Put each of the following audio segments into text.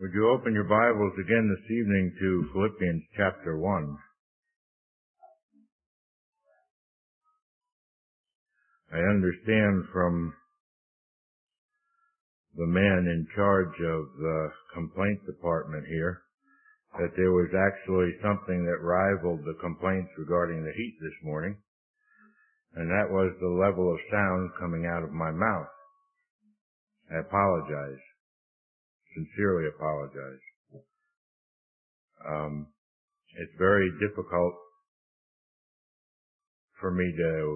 Would you open your Bibles again this evening to Philippians chapter 1? I understand from the man in charge of the complaint department here that there was actually something that rivaled the complaints regarding the heat this morning, and that was the level of sound coming out of my mouth. I apologize. Sincerely apologize. It's very difficult for me to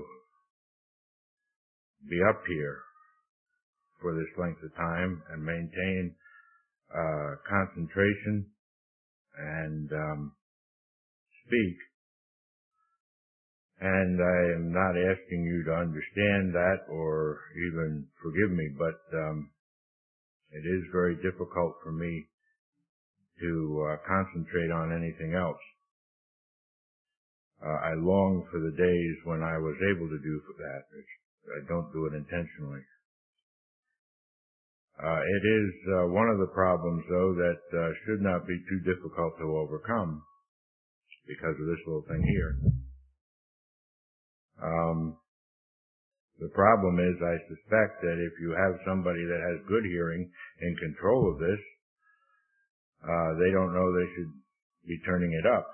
be up here for this length of time and maintain concentration and speak. And I am not asking you to understand that or even forgive me, but it is very difficult for me to concentrate on anything else. I long for the days when I was able to do that. I don't do it intentionally. It is one of the problems, though, that should not be too difficult to overcome because of this little thing here. The problem is, I suspect that if you have somebody that has good hearing in control of this, they don't know they should be turning it up.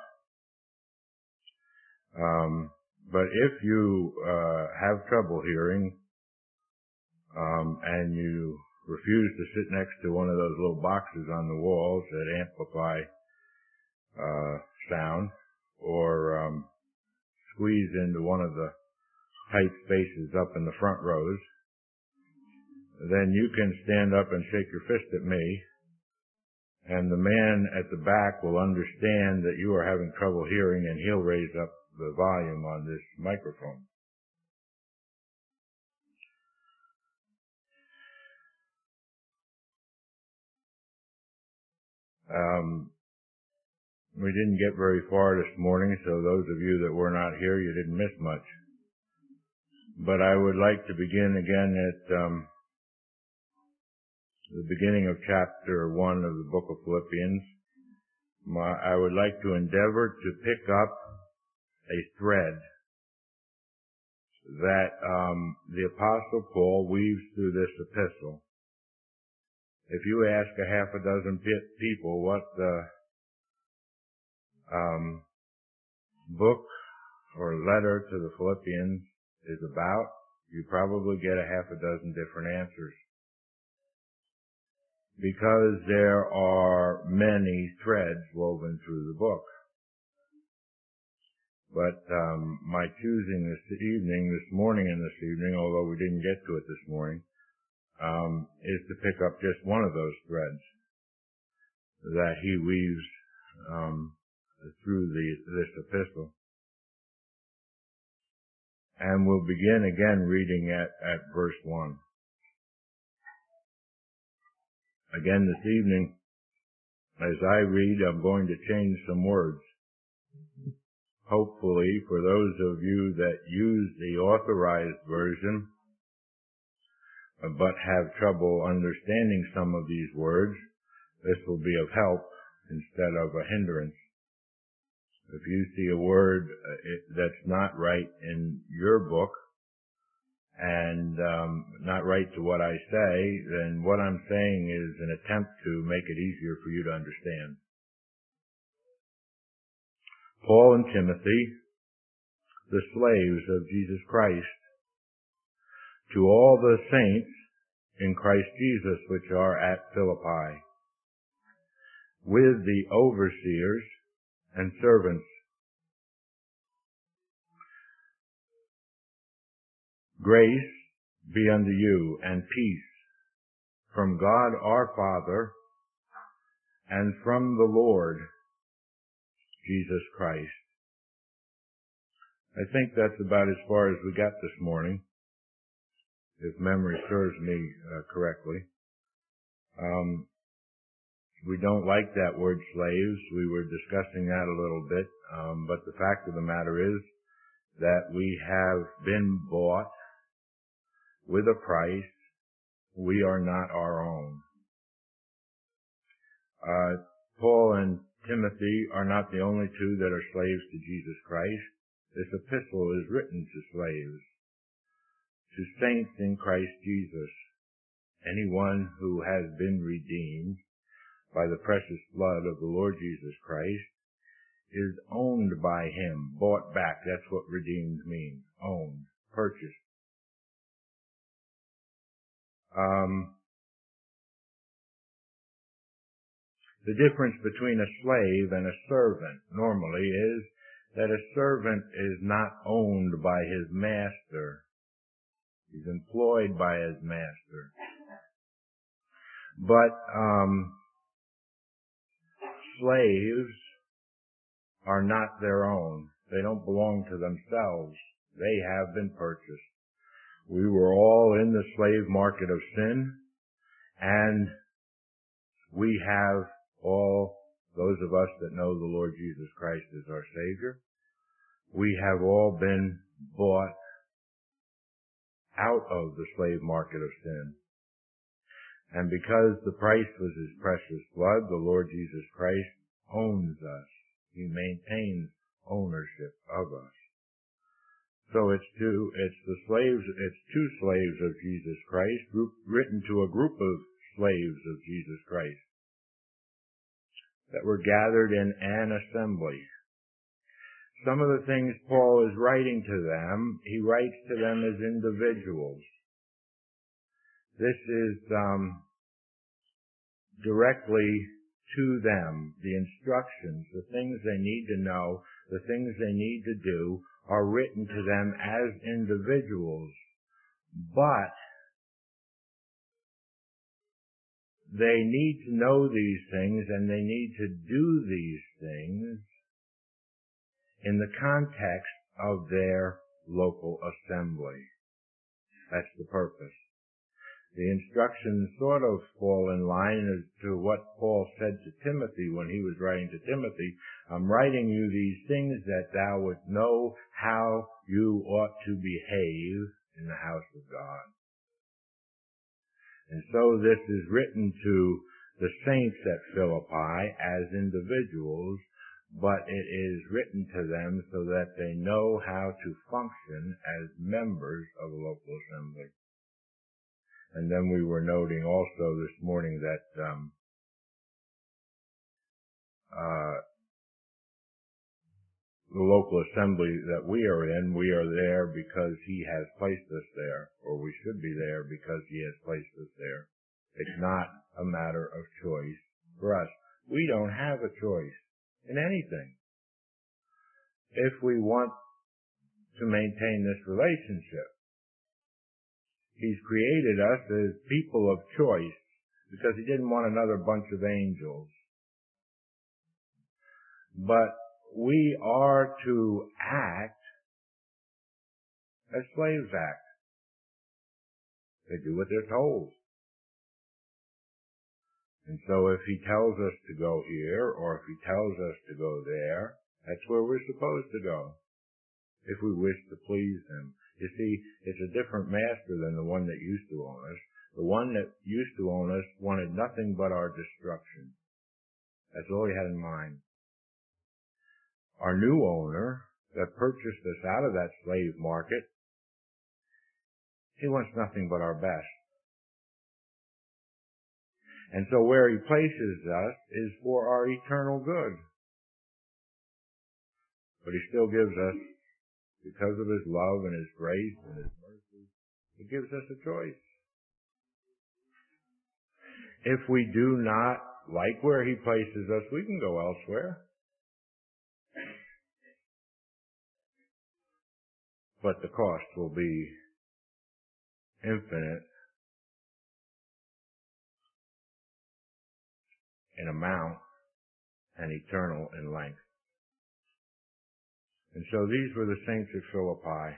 But if you have trouble hearing and you refuse to sit next to one of those little boxes on the walls that amplify sound, or squeeze into one of the tight spaces up in the front rows, then you can stand up and shake your fist at me, and the man at the back will understand that you are having trouble hearing, and he'll raise up the volume on this microphone. We didn't get very far this morning, so those of you that were not here, you didn't miss much. But I would like to begin again at the beginning of chapter 1 of the book of Philippians. I would like to endeavor to pick up a thread that the Apostle Paul weaves through this epistle. If you ask a half a dozen people what the book or letter to the Philippians is about, you probably get a half a dozen different answers. Because there are many threads woven through the book. But my choosing this morning and this evening, although we didn't get to it this morning, is to pick up just one of those threads that he weaves through this epistle. And we'll begin again reading at verse 1. Again this evening, as I read, I'm going to change some words. Hopefully, for those of you that use the authorized version, but have trouble understanding some of these words, this will be of help instead of a hindrance. If you see a word that's not right in your book, and not right to what I say, then what I'm saying is an attempt to make it easier for you to understand. Paul and Timothy, the slaves of Jesus Christ, to all the saints in Christ Jesus which are at Philippi, with the overseers and servants. Grace be unto you and peace from God our Father and from the Lord Jesus Christ. I think that's about as far as we got this morning, if memory serves me correctly. We don't like that word slaves. We were discussing that a little bit, but the fact of the matter is that we have been bought with a price. We are not our own. Paul and Timothy are not the only two that are slaves to Jesus Christ. This epistle is written to slaves, to saints in Christ Jesus. Anyone who has been redeemed by the precious blood of the Lord Jesus Christ is owned by Him, bought back. That's what redeemed means. Owned, purchased. The difference between a slave and a servant normally is that a servant is not owned by his master. He's employed by his master. But slaves are not their own. They don't belong to themselves. They have been purchased. We were all in the slave market of sin, and we have all, those of us that know the Lord Jesus Christ as our Savior, we have all been bought out of the slave market of sin. And because the price was His precious blood, the Lord Jesus Christ owns us. He maintains ownership of us. So it's two slaves of Jesus Christ, written to a group of slaves of Jesus Christ that were gathered in an assembly. Some of the things Paul is writing to them, he writes to them as individuals. This is directly to them. The instructions, the things they need to know, the things they need to do are written to them as individuals. But they need to know these things and they need to do these things in the context of their local assembly. That's the purpose. The instructions sort of fall in line as to what Paul said to Timothy when he was writing to Timothy. I'm writing you these things that thou would know how you ought to behave in the house of God. And so this is written to the saints at Philippi as individuals, but it is written to them so that they know how to function as members of a local assembly. And then we were noting also this morning that the local assembly that we are there because He has placed us there, or we should be there because He has placed us there. It's not a matter of choice for us. We don't have a choice in anything if we want to maintain this relationship. He's created us as people of choice because He didn't want another bunch of angels. But we are to act as slaves act. They do what they're told. And so if He tells us to go here or if He tells us to go there, that's where we're supposed to go if we wish to please Him. You see, it's a different master than the one that used to own us. The one that used to own us wanted nothing but our destruction. That's all He had in mind. Our new owner that purchased us out of that slave market, He wants nothing but our best. And so where He places us is for our eternal good. But He still gives us, because of His love and His grace and His mercy, He gives us a choice. If we do not like where He places us, we can go elsewhere. But the cost will be infinite in amount and eternal in length. And so these were the saints of Philippi.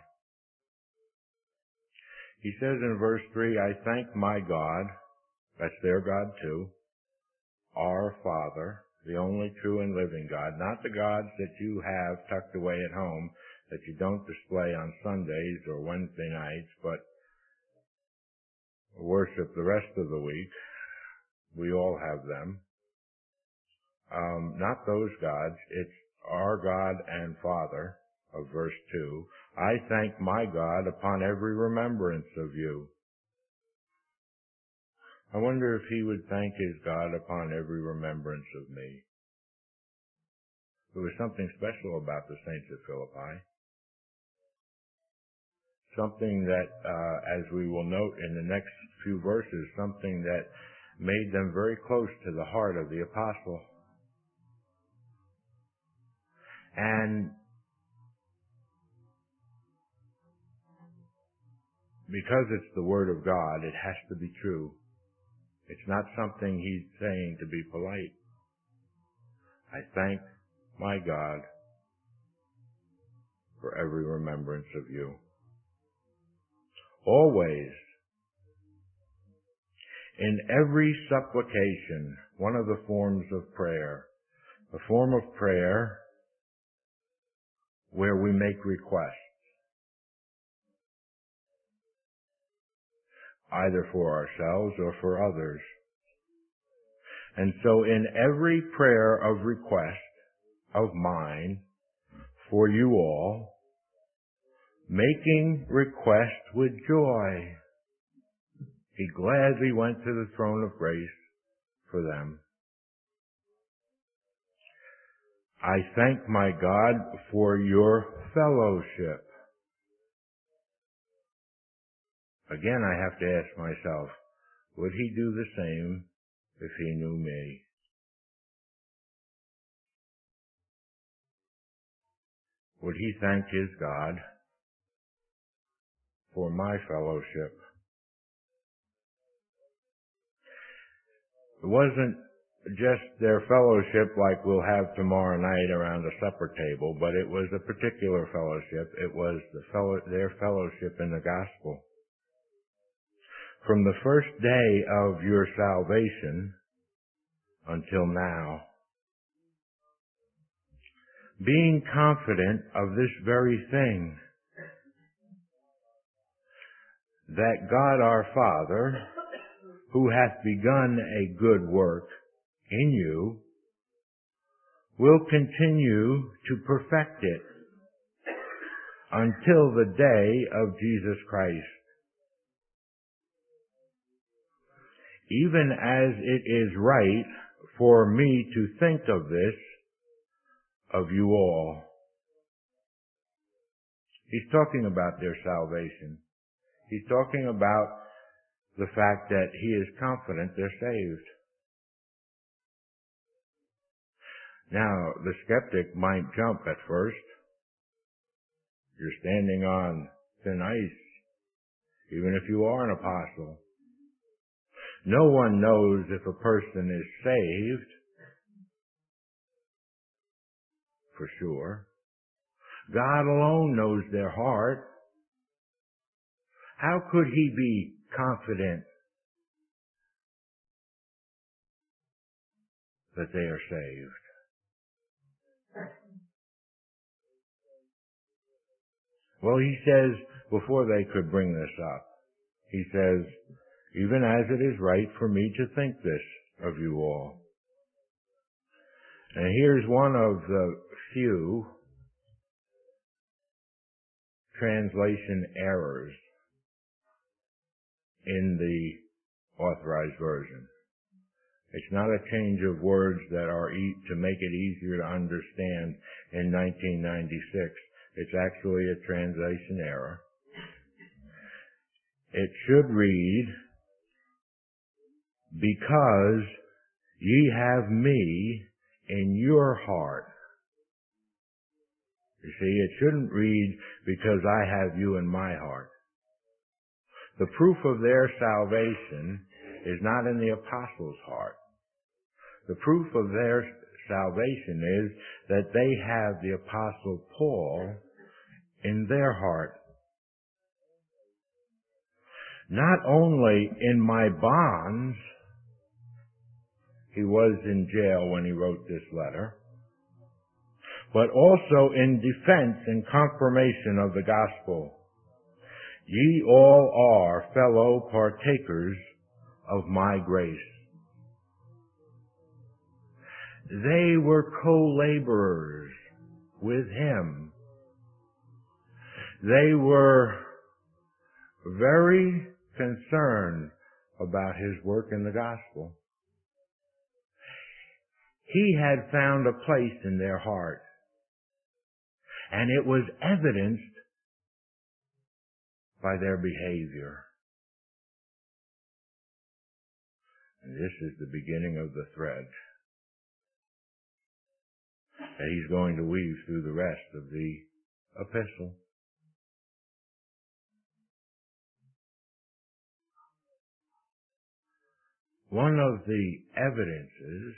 He says in verse 3, I thank my God, that's their God too, our Father, the only true and living God, not the gods that you have tucked away at home that you don't display on Sundays or Wednesday nights, but worship the rest of the week. We all have them. not those gods. It's our God and Father of verse 2. I thank my God upon every remembrance of you. I wonder if he would thank his God upon every remembrance of me. There was something special about the saints of Philippi. Something that, as we will note in the next few verses, something that made them very close to the heart of the apostle. And because it's the Word of God, it has to be true. It's not something he's saying to be polite. I thank my God for every remembrance of you. Always, in every supplication, one of the forms of prayer, a form of prayer where we make requests, either for ourselves or for others. And so in every prayer of request of mine for you all, making request with joy, he gladly went to the throne of grace for them. I thank my God for your fellowship. Again, I have to ask myself, would he do the same if he knew me? Would he thank his God for my fellowship? It wasn't just their fellowship like we'll have tomorrow night around the supper table, but it was a particular fellowship. It was their fellowship in the gospel. From the first day of your salvation until now, being confident of this very thing, that God our Father, who hath begun a good work in you, will continue to perfect it until the day of Jesus Christ. Even as it is right for me to think of this, of you all. He's talking about their salvation. He's talking about the fact that he is confident they're saved. Now, the skeptic might jump at first. You're standing on thin ice, even if you are an apostle. No one knows if a person is saved, for sure. God alone knows their heart. How could he be confident that they are saved? Well, he says, before they could bring this up, he says, even as it is right for me to think this of you all. And here's one of the few translation errors in the Authorized Version. It's not a change of words that are to make it easier to understand in 1996. It's actually a translation error. It should read, because ye have me in your heart. You see, it shouldn't read, because I have you in my heart. The proof of their salvation is not in the apostles' heart. The proof of their salvation is that they have the apostle Paul in their heart. Not only in my bonds, he was in jail when he wrote this letter, but also in defense and confirmation of the gospel. Ye all are fellow partakers of my grace. They were co-laborers with him. They were very concerned about his work in the gospel. He had found a place in their heart, and it was evidenced by their behavior. And this is the beginning of the thread that he's going to weave through the rest of the epistle. One of the evidences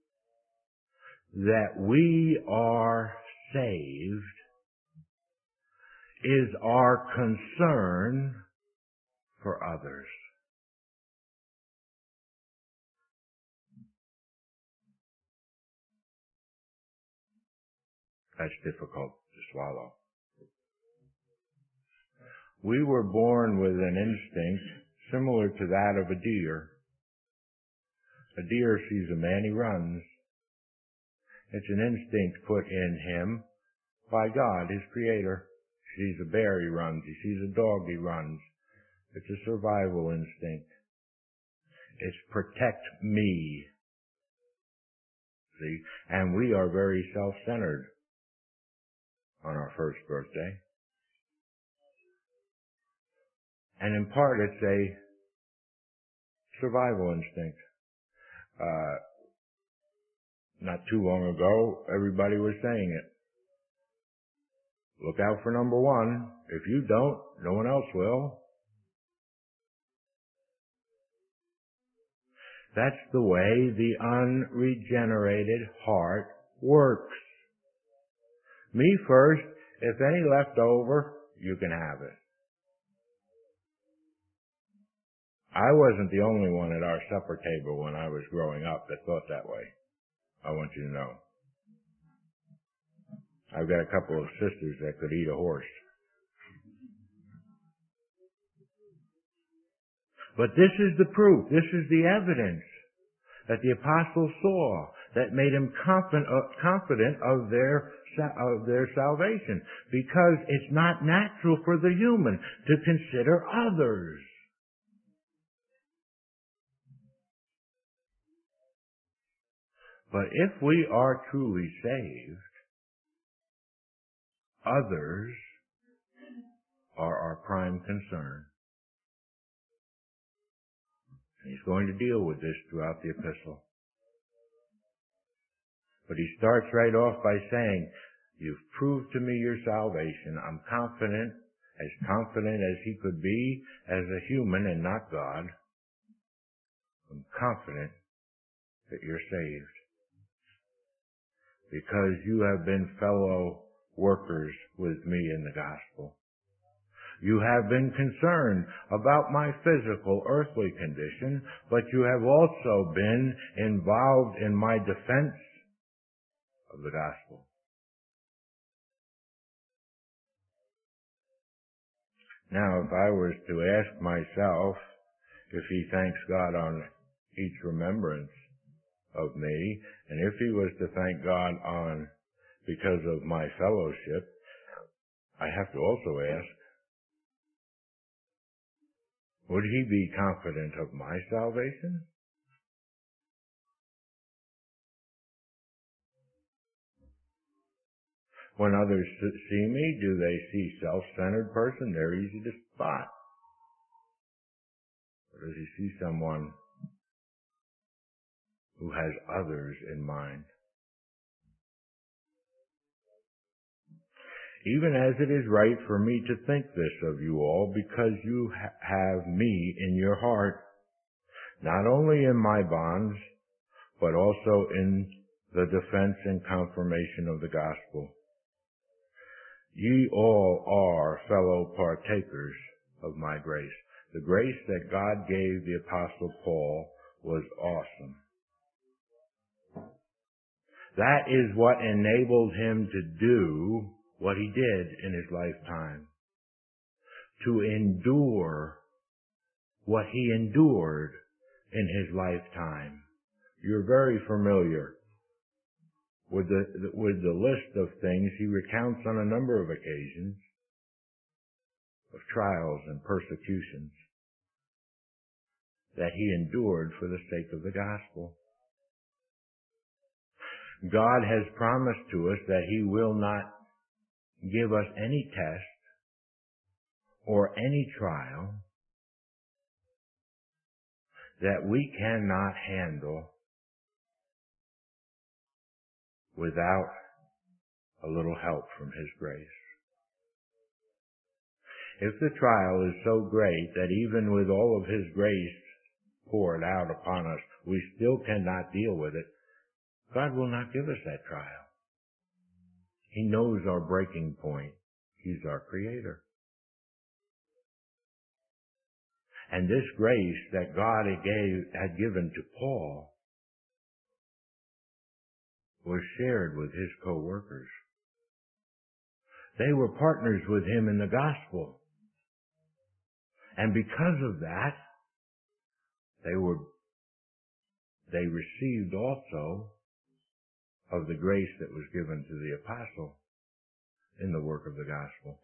that we are saved is our concern for others. That's difficult to swallow. We were born with an instinct similar to that of a deer. A deer sees a man, he runs. It's an instinct put in him by God, his creator. He sees a bear, he runs. He sees a dog, he runs. It's a survival instinct. It's protect me. See? And we are very self-centered on our first birthday. And in part, it's a survival instinct. Not too long ago, everybody was saying it. Look out for number one. If you don't, no one else will. That's the way the unregenerated heart works. Me first. If any left over, you can have it. I wasn't the only one at our supper table when I was growing up that thought that way. I want you to know. I've got a couple of sisters that could eat a horse. But this is the proof. This is the evidence that the apostles saw that made him confident of their salvation. Because it's not natural for the human to consider others. But if we are truly saved, others are our prime concern. And he's going to deal with this throughout the epistle. But he starts right off by saying, you've proved to me your salvation. I'm confident as he could be as a human and not God. I'm confident that you're saved. Because you have been fellow workers with me in the gospel. You have been concerned about my physical, earthly condition, but you have also been involved in my defense of the gospel. Now, if I was to ask myself if he thanks God on each remembrance of me, and if he was to thank God on because of my fellowship, I have to also ask, would he be confident of my salvation? When others see me, do they see self-centered person? They're easy to spot. Or does he see someone who has others in mind? Even as it is right for me to think this of you all, because you have me in your heart, not only in my bonds, but also in the defense and confirmation of the gospel. Ye all are fellow partakers of my grace. The grace that God gave the Apostle Paul was awesome. That is what enabled him to do what he did in his lifetime. To endure what he endured in his lifetime. You're very familiar with the list of things he recounts on a number of occasions of trials and persecutions that he endured for the sake of the gospel. God has promised to us that he will not give us any test or any trial that we cannot handle without a little help from his grace. If the trial is so great that even with all of his grace poured out upon us, we still cannot deal with it, God will not give us that trial. He knows our breaking point. He's our creator. And this grace that God had given to Paul was shared with his co-workers. They were partners with him in the gospel. And because of that, they received also of the grace that was given to the apostle in the work of the gospel.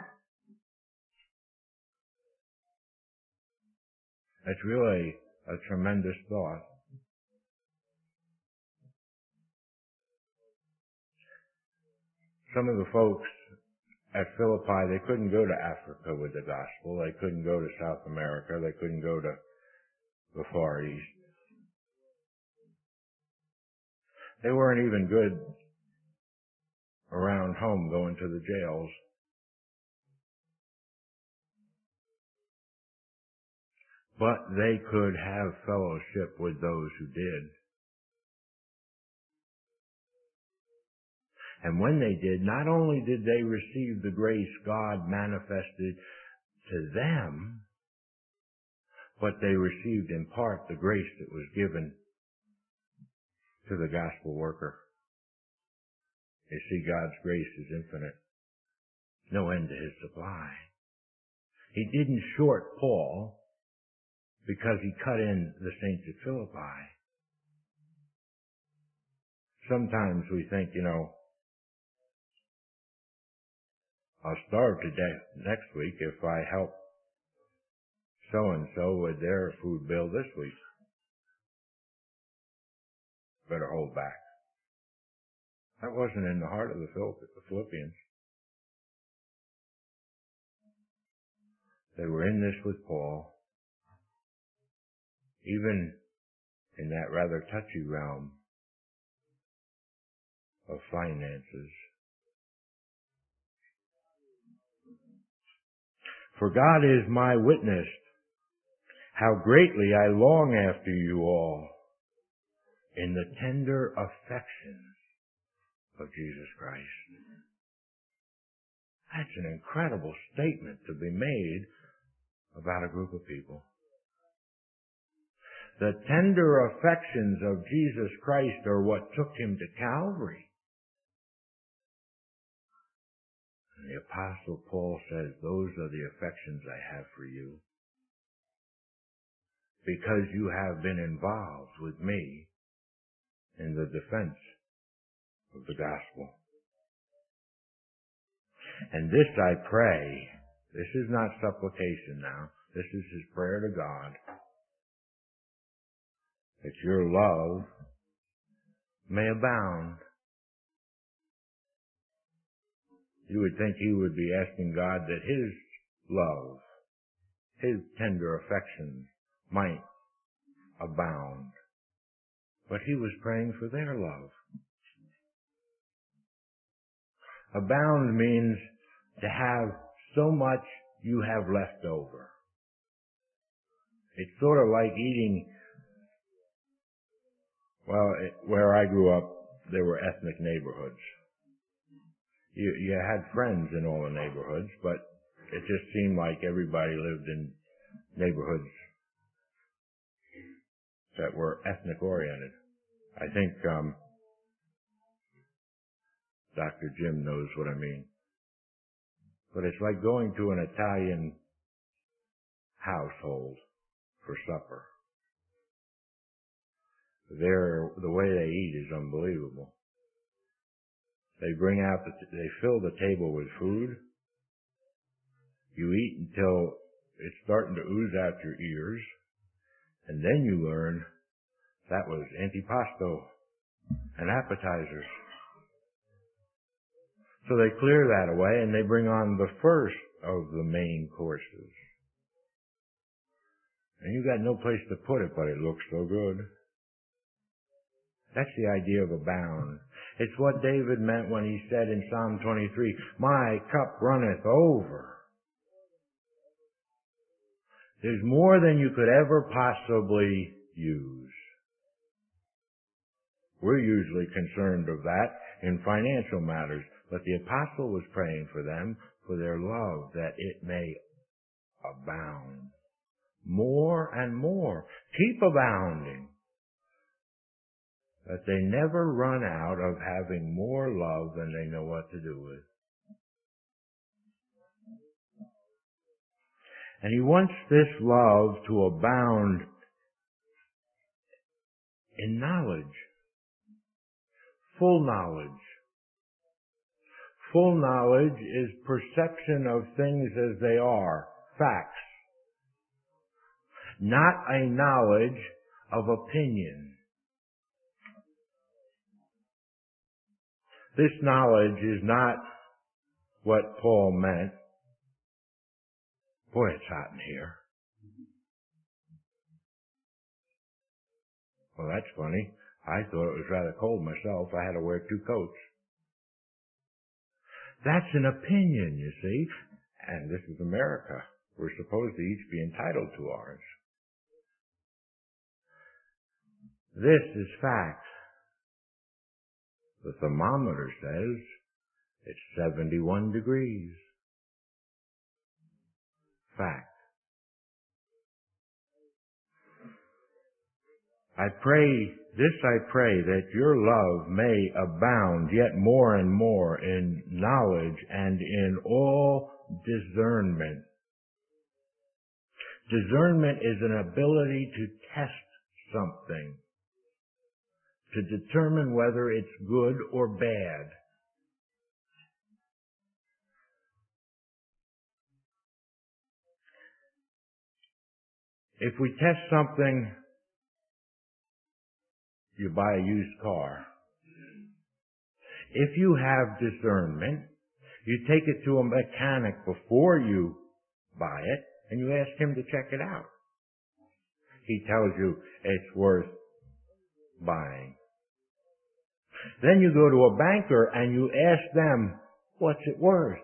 That's really a tremendous thought. Some of the folks at Philippi, they couldn't go to Africa with the gospel. They couldn't go to South America. They couldn't go to the Far East. They weren't even good around home going to the jails. But they could have fellowship with those who did. And when they did, not only did they receive the grace God manifested to them, but they received in part the grace that was given to the gospel worker. You see, God's grace is infinite. No end to his supply. He didn't short Paul because he cut in the saints at Philippi. Sometimes we think, I'll starve to death next week if I help so-and-so with their food bill this week. Better hold back. That wasn't in the heart of the Philippians. They were in this with Paul, even in that rather touchy realm of finances. For God is my witness, how greatly I long after you all in the tender affections of Jesus Christ. That's an incredible statement to be made about a group of people. The tender affections of Jesus Christ are what took him to Calvary. And the Apostle Paul says, those are the affections I have for you, because you have been involved with me in the defense of the gospel. And this I pray, this is not supplication now, this is his prayer to God, that your love may abound. You would think he would be asking God that his love, his tender affections might abound. But he was praying for their love. Abound means to have so much you have left over. It's sort of like eating, where I grew up, there were ethnic neighborhoods. You had friends in all the neighborhoods, but it just seemed like everybody lived in neighborhoods that were ethnic oriented. I think Dr. Jim knows what I mean. But it's like going to an Italian household for supper. The way they eat is unbelievable. They they fill the table with food. You eat until it's starting to ooze out your ears. And then you learn that was antipasto and appetizers. So they clear that away and they bring on the first of the main courses. And you got no place to put it, but it looks so good. That's the idea of abound. It's what David meant when he said in Psalm 23, my cup runneth over. There's more than you could ever possibly use. We're usually concerned of that in financial matters, but the apostle was praying for them, for their love, that it may abound. More and more. Keep abounding. That they never run out of having more love than they know what to do with. And he wants this love to abound in knowledge. Full knowledge. Full knowledge is perception of things as they are, facts. Not a knowledge of opinion. This knowledge is not what Paul meant. Boy, it's hot in here. Well, that's funny. I thought it was rather cold myself. I had to wear 2 coats. That's an opinion, you see. And this is America. We're supposed to each be entitled to ours. This is fact. The thermometer says it's 71 degrees. Fact. I pray that your love may abound yet more and more in knowledge and in all discernment. Discernment is an ability to test something, to determine whether it's good or bad. If we test something, you buy a used car. If you have discernment, you take it to a mechanic before you buy it, and you ask him to check it out. He tells you it's worth buying. Then you go to a banker and you ask them, what's it worth?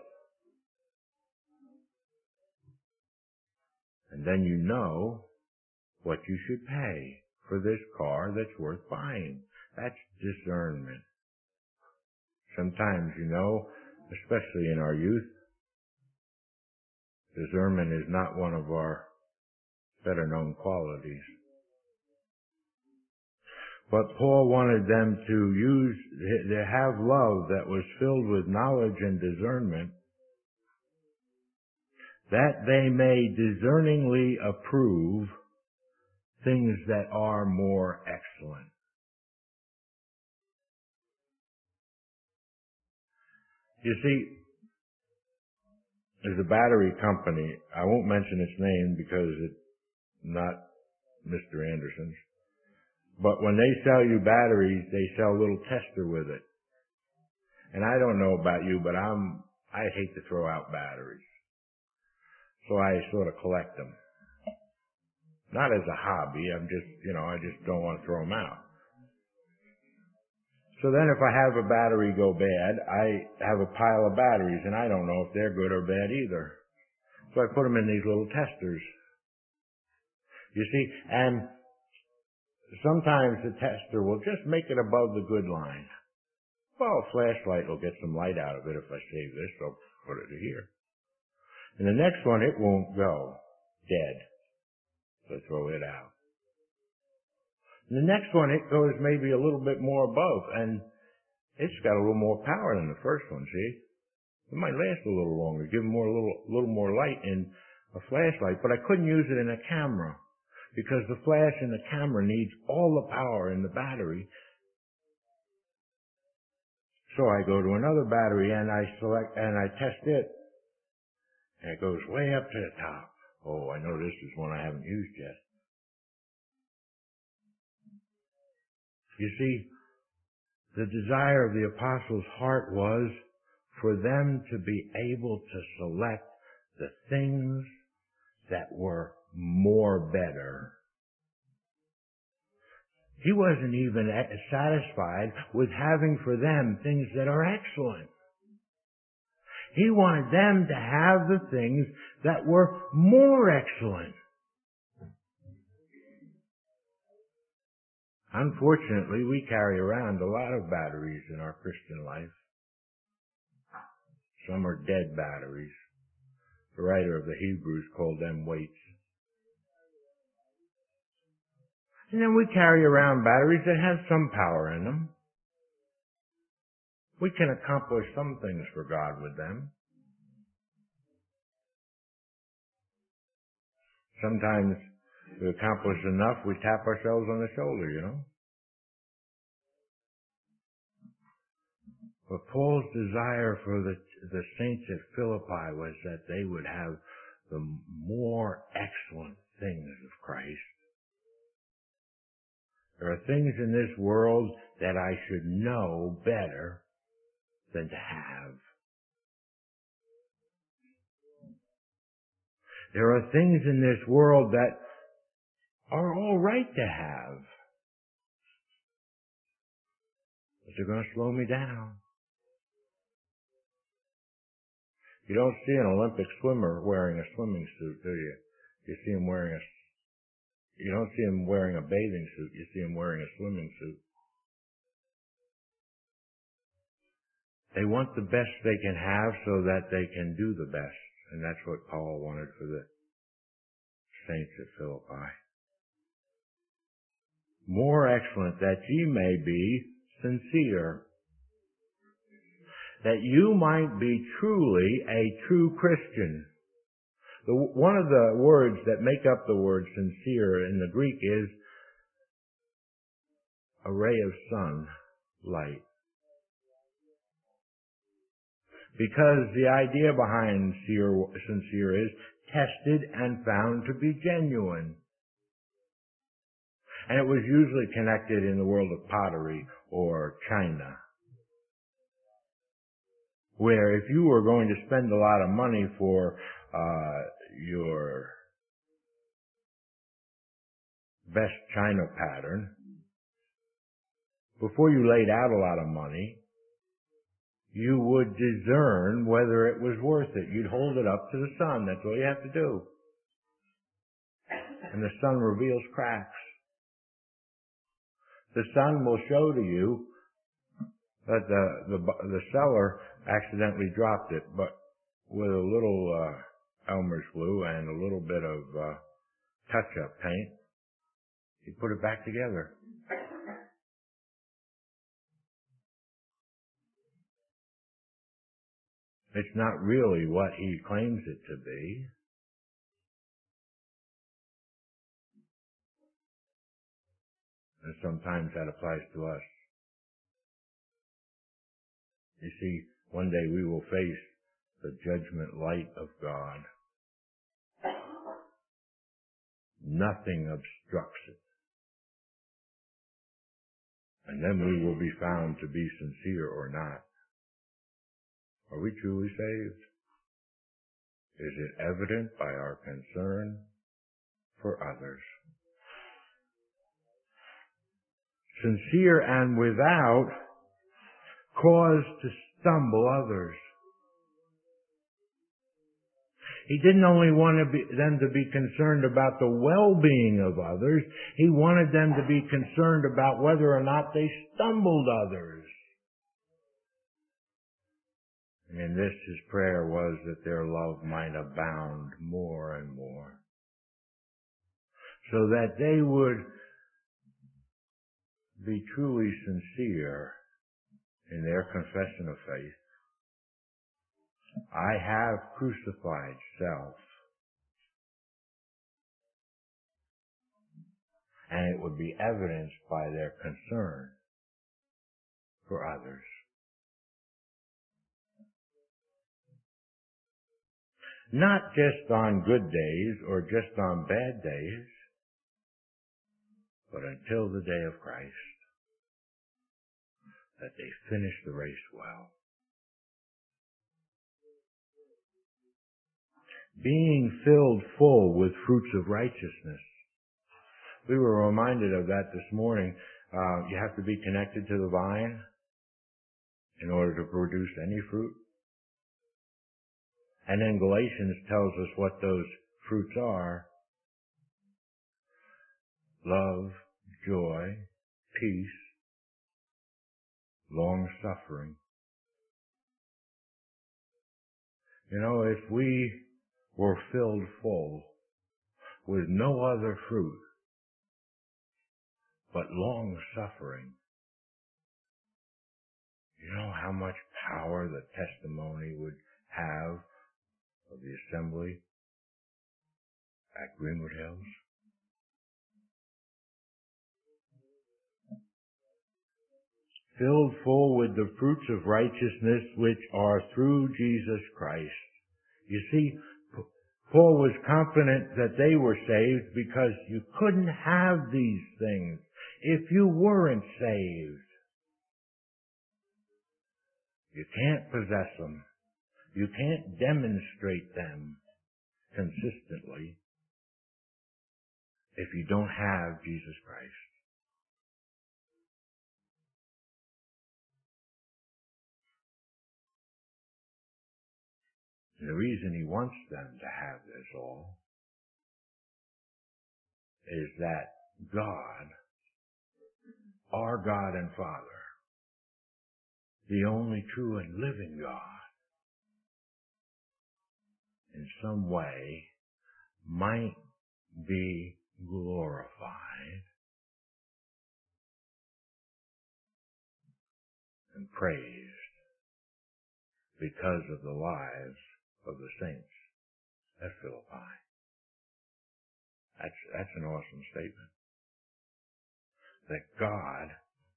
And then you know what you should pay for this car that's worth buying. That's discernment. Sometimes, especially in our youth, discernment is not one of our better known qualities. But Paul wanted them to have love that was filled with knowledge and discernment, that they may discerningly approve things that are more excellent. You see, there's a battery company. I won't mention its name because it's not Mr. Anderson's. But when they sell you batteries, they sell a little tester with it. And I don't know about you, but I hate to throw out batteries. So I sort of collect them. Not as a hobby. I just don't want to throw them out. So then if I have a battery go bad, I have a pile of batteries, and I don't know if they're good or bad either. So I put them in these little testers. You see, and sometimes the tester will just make it above the good line. Well, a flashlight will get some light out of it if I save this, so put it here. And the next one, it won't go. Dead. So throw it out. And the next one, it goes maybe a little bit more above, and it's got a little more power than the first one, see? It might last a little longer, give more, a little more light in a flashlight, but I couldn't use it in a camera because the flash in the camera needs all the power in the battery. So I go to another battery and I select and I test it. And it goes way up to the top. Oh, I know this is one I haven't used yet. You see, the desire of the apostles' heart was for them to be able to select the things that were more better. He wasn't even satisfied with having for them things that are excellent. He wanted them to have the things that were more excellent. Unfortunately, we carry around a lot of batteries in our Christian life. Some are dead batteries. The writer of the Hebrews called them weights. And then we carry around batteries that have some power in them. We can accomplish some things for God with them. Sometimes we accomplish enough, we tap ourselves on the shoulder, you know. But Paul's desire for the saints at Philippi was that they would have the more excellent things of Christ. There are things in this world that I should know better than to have. There are things in this world that are all right to have, but they're going to slow me down. You don't see an Olympic swimmer wearing a swimming suit, do you? You see him wearing you don't see him wearing a bathing suit, you see him wearing a swimming suit. They want the best they can have so that they can do the best. And that's what Paul wanted for the saints at Philippi. More excellent, that ye may be sincere, that you might be truly a true Christian. One of the words that make up the word sincere in the Greek is a ray of sun light. Because the idea behind sincere is tested and found to be genuine. And it was usually connected in the world of pottery or china, where if you were going to spend a lot of money for your best china pattern, before you laid out a lot of money, you would discern whether it was worth it. You'd hold it up to the sun. That's all you have to do. And the sun reveals cracks. The sun will show to you that the seller accidentally dropped it, but with a little Elmer's glue and a little bit of touch-up paint, he put it back together. It's not really what he claims it to be. And sometimes that applies to us. You see, one day we will face the judgment light of God. Nothing obstructs it. And then we will be found to be sincere or not. Are we truly saved? Is it evident by our concern for others? Sincere and without cause to stumble others. He didn't only want them to be concerned about the well-being of others, he wanted them to be concerned about whether or not they stumbled others. And in this, his prayer was that their love might abound more and more, so that they would be truly sincere in their confession of faith. I have crucified self. And it would be evidenced by their concern for others. not just on good days or just on bad days, but until the day of Christ, that they finish the race well. Being filled full with fruits of righteousness. We were reminded of that this morning. You have to be connected to the vine in order to produce any fruit. And then Galatians tells us what those fruits are. Love, joy, peace, long-suffering. You know, if we were filled full with no other fruit but long-suffering, you know how much power the testimony would have of the assembly at Greenwood Hills? Filled full with the fruits of righteousness which are through Jesus Christ. You see, Paul was confident that they were saved because you couldn't have these things if you weren't saved. You can't possess them. You can't demonstrate them consistently if you don't have Jesus Christ. And the reason he wants them to have this all is that God, our God and Father, the only true and living God, in some way might be glorified and praised because of the lives of the saints at Philippi. That's an awesome statement. That God,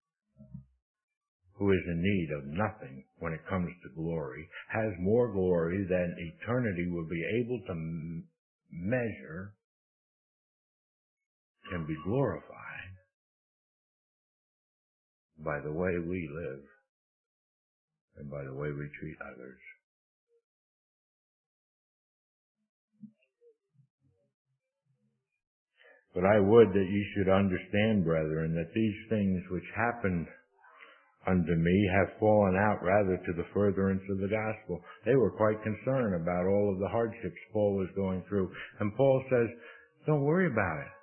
who is in need of nothing when it comes to glory, has more glory than eternity will be able to measure, can be glorified by the way we live and by the way we treat others. But I would that ye should understand, brethren, that these things which happened unto me have fallen out rather to the furtherance of the gospel. They were quite concerned about all of the hardships Paul was going through. And Paul says, don't worry about it.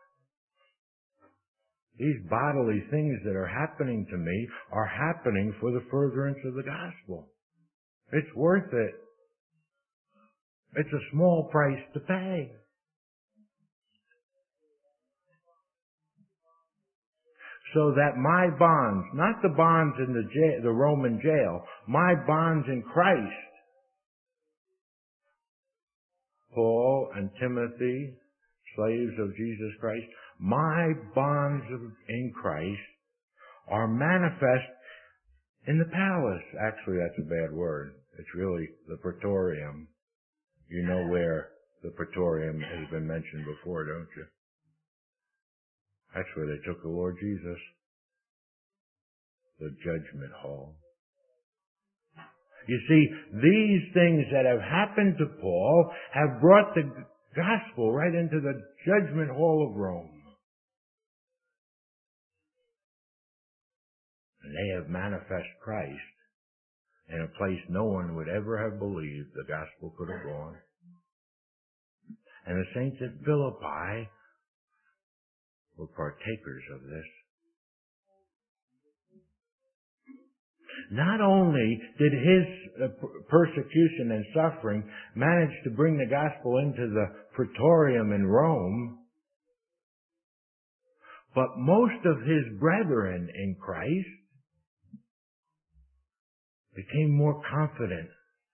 These bodily things that are happening to me are happening for the furtherance of the gospel. It's worth it. It's a small price to pay. So that my bonds, not the bonds in the Roman jail, my bonds in Christ, Paul and Timothy, slaves of Jesus Christ, my bonds in Christ are manifest in the palace. Actually, that's a bad word. It's really the praetorium. You know where the praetorium has been mentioned before, don't you? That's where they took the Lord Jesus. The judgment hall. You see, these things that have happened to Paul have brought the gospel right into the judgment hall of Rome. And they have manifest Christ in a place no one would ever have believed the gospel could have gone. And the saints at Philippi were partakers of this. Not only did his persecution and suffering manage to bring the gospel into the praetorium in Rome, but most of his brethren in Christ became more confident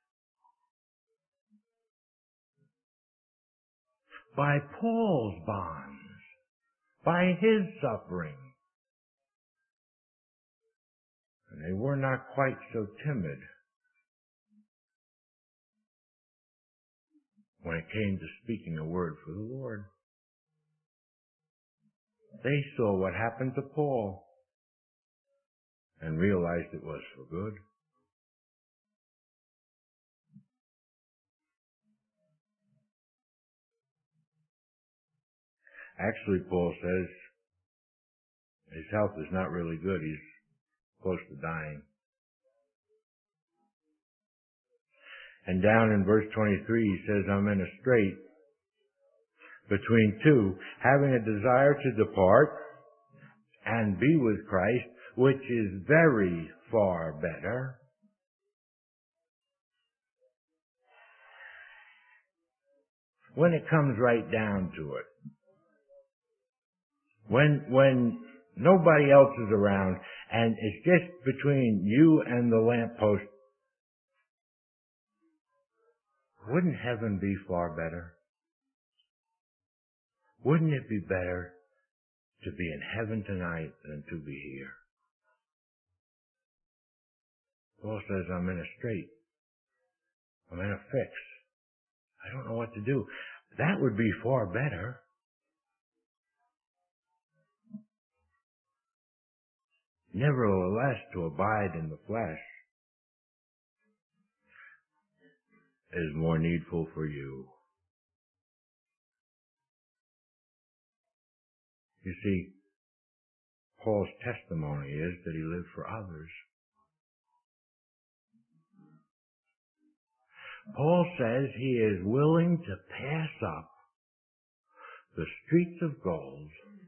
by Paul's bonds, by his suffering. And they were not quite so timid when it came to speaking a word for the Lord. They saw what happened to Paul and realized it was for good. Actually, Paul says his health is not really good. He's close to dying. And down in verse 23, he says, I'm in a strait between two, having a desire to depart and be with Christ, which is very far better. When it comes right down to it, when nobody else is around and it's just between you and the lamppost, wouldn't heaven be far better? Wouldn't it be better to be in heaven tonight than to be here? Paul says, I'm in a strait. I'm in a fix. I don't know what to do. That would be far better. Nevertheless, to abide in the flesh is more needful for you. You see, Paul's testimony is that he lived for others. Paul says he is willing to pass up the streets of gold,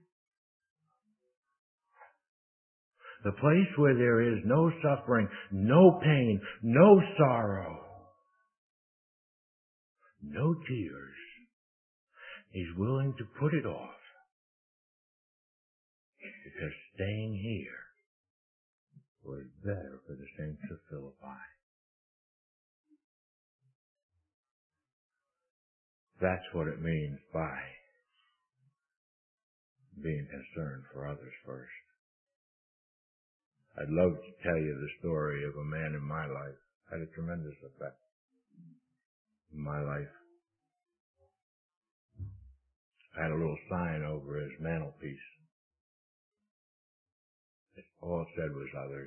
the place where there is no suffering, no pain, no sorrow, no tears. He's willing to put it off because staying here was better for the saints of Philippi. That's what it means by being concerned for others first. I'd love to tell you the story of a man in my life. Had a tremendous effect in my life. I had a little sign over his mantelpiece. All it said was others.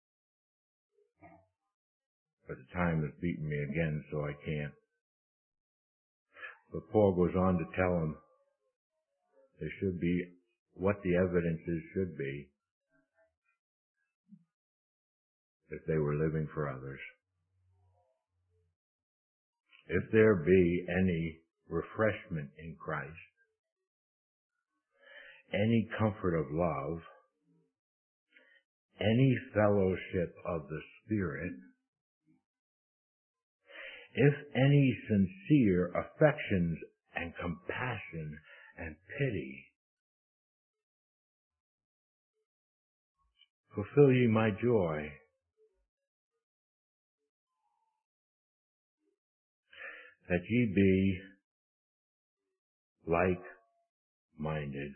But the time has beaten me again, so I can't. But Paul goes on to tell him there should be what the evidences should be if they were living for others. If there be any refreshment in Christ, any comfort of love, any fellowship of the Spirit, if any sincere affections and compassion and pity, fulfill ye my joy, that ye be like-minded,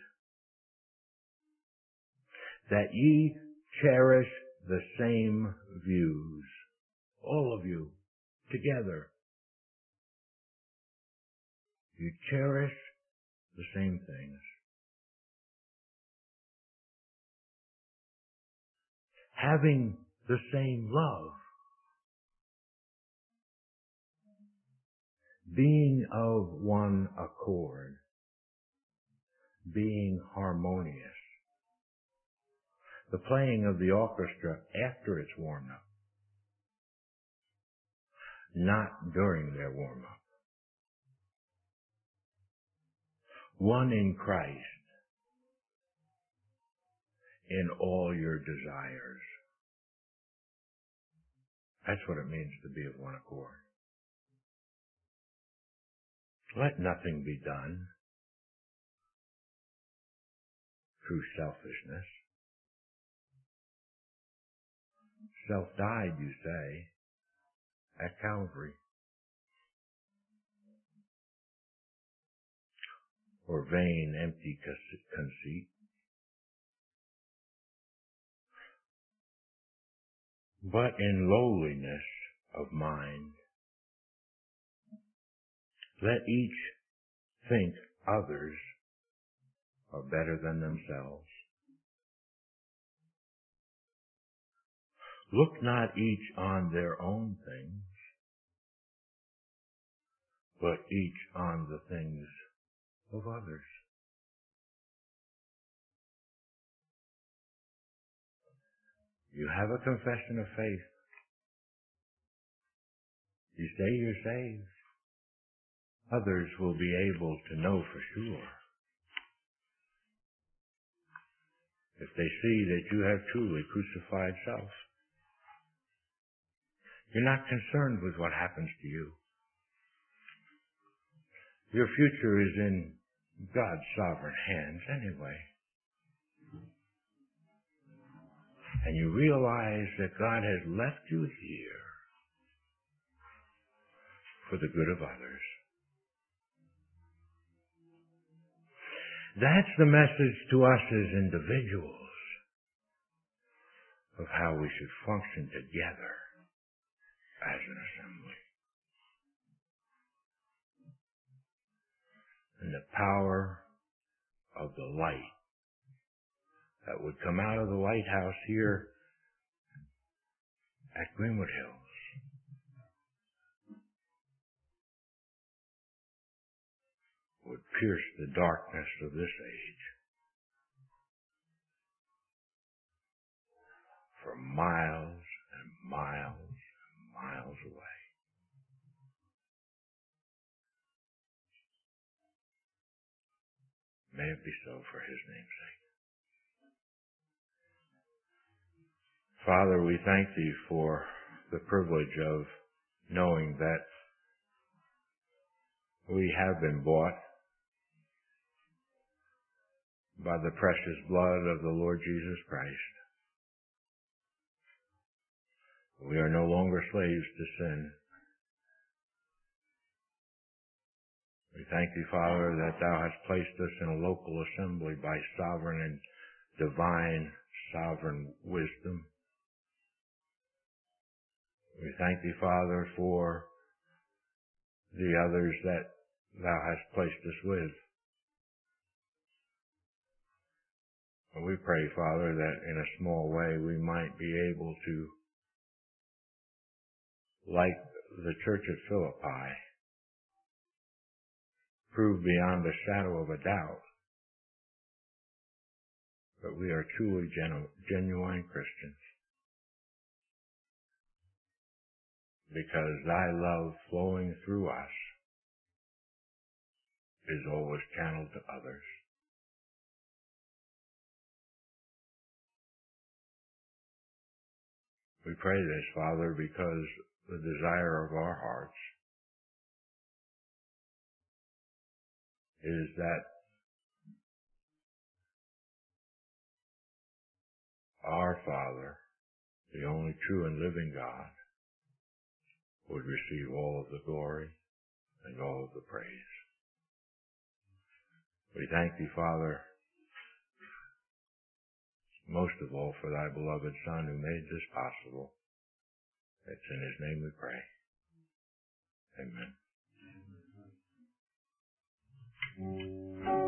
that ye cherish the same views, all of you, together. You cherish the same things. Having the same love. Being of one accord. Being harmonious. The playing of the orchestra after it's warmed up. Not during their warm-up. One in Christ in all your desires. That's what it means to be of one accord. Let nothing be done through selfishness. Self died, you say, at Calvary. Or vain, empty conceit. But in lowliness of mind, Let each think others are better than themselves. Look not each on their own things, but each on the things of others. You have a confession of faith. You say you're saved. Others will be able to know for sure if they see that you have truly crucified self. You're not concerned with what happens to you. Your future is in God's sovereign hands anyway. And you realize that God has left you here for the good of others. That's the message to us as individuals of how we should function together as an assembly. And the power of the light that would come out of the lighthouse here at Greenwood Hills would pierce the darkness of this age for miles and miles and miles away. May it be so for His name's sake. Father, we thank Thee for the privilege of knowing that we have been bought by the precious blood of the Lord Jesus Christ. We are no longer slaves to sin. We thank Thee, Father, that Thou hast placed us in a local assembly by sovereign and divine sovereign wisdom. We thank Thee, Father, for the others that Thou hast placed us with. And we pray, Father, that in a small way we might be able to, like the church at Philippi, prove beyond a shadow of a doubt that we are truly genuine Christians. Because Thy love flowing through us is always channeled to others. We pray this, Father, because the desire of our hearts is that our Father, the only true and living God, would receive all of the glory and all of the praise. We thank Thee, Father, most of all for Thy beloved Son who made this possible. It's in His name we pray. Amen.